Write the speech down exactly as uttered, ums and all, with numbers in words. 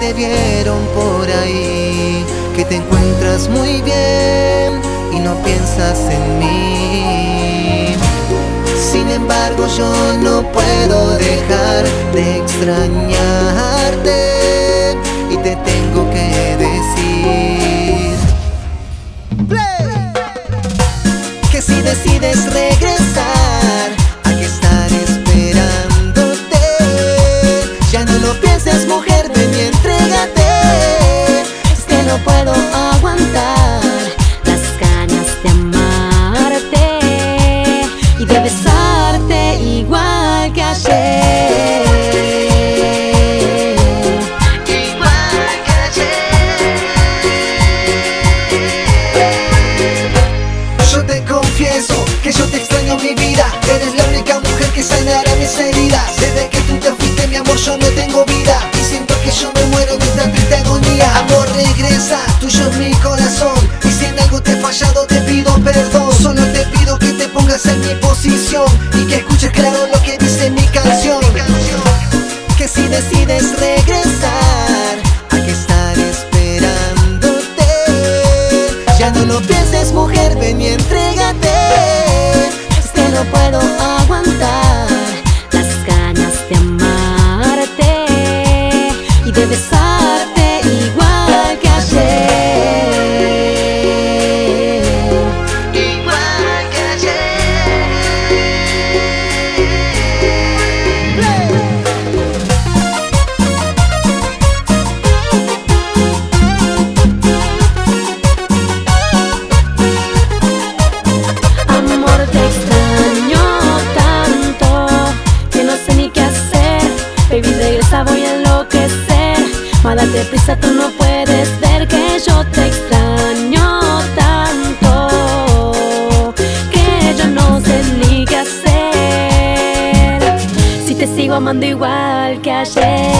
me vieron por ahí, que te encuentras muy bien y no piensas en mí. Sin embargo, yo no puedo dejar de extrañarte y te tengo que decir Play. Que si decides regresar, aquí estaré esperándote. Ya no lo pienses, mujer, ven y entrégate. Es que no puedo aguantar las ganas de amarte y de besarte igual que ayer. Igual que ayer. Yo te confieso que yo te extraño, mi vida. Eres la única mujer que sanará mis heridas. Desde que tú te fuiste, mi amor, yo no tengo vida y siento que yo me muero en esta triste agonía. Amor, regresa, tuyo es mi corazón, y si en algo te he fallado te pido perdón. Solo te pido que te pongas en mi posición y que escuches claro lo que dice mi canción. Que si decides regresar, aquí estaré esperándote. Ya no lo pienses, mujer, ven y entrégate. Es que no puedo aguantar las ganas de amarte y de besarte igual que ayer. Igual que Amor, te extraño tanto que no sé ni qué hacer. Baby, regresa, voy a enloquecer. Más date prisa, tú no puedes ver que yo te extraño tanto que yo no sé ni qué hacer si te sigo amando igual que ayer.